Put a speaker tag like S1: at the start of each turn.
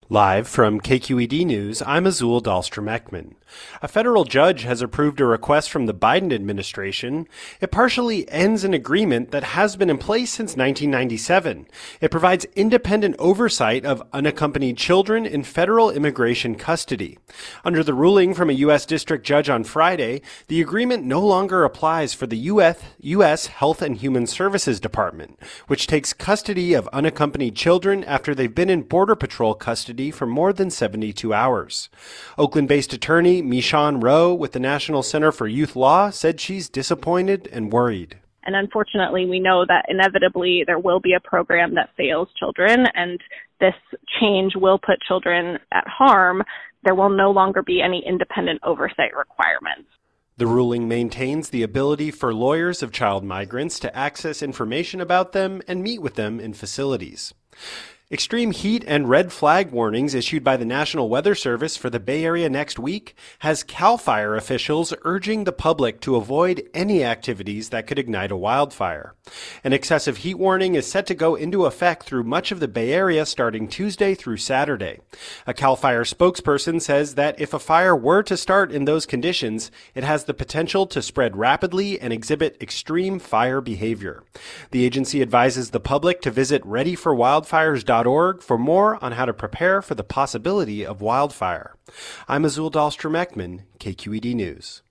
S1: Live from KQED News, I'm Azul Dahlstrom-Ekman. A federal judge has approved a request from the Biden administration. It partially ends an agreement that has been in place since 1997. It provides independent oversight of unaccompanied children in federal immigration custody. Under the ruling from a U.S. district judge on Friday, the agreement no longer applies for the U.S. Health and Human Services Department, which takes custody of unaccompanied children after they've been in Border Patrol custody for more than 72 hours. Oakland-based attorney Michonne Rowe with the National Center for Youth Law said she's disappointed and worried.
S2: And unfortunately, we know that inevitably there will be a program that fails children, and this change will put children at harm. There will no longer be any independent oversight requirements.
S1: The ruling maintains the ability for lawyers of child migrants to access information about them and meet with them in facilities. Extreme heat and red flag warnings issued by the National Weather Service for the Bay Area next week has CAL FIRE officials urging the public to avoid any activities that could ignite a wildfire. An excessive heat warning is set to go into effect through much of the Bay Area starting Tuesday through Saturday. A CAL FIRE spokesperson says that if a fire were to start in those conditions, it has the potential to spread rapidly and exhibit extreme fire behavior. The agency advises the public to visit readyforwildfires.org for more on how to prepare for the possibility of wildfire. I'm Azul Dahlstrom-Ekman, KQED News.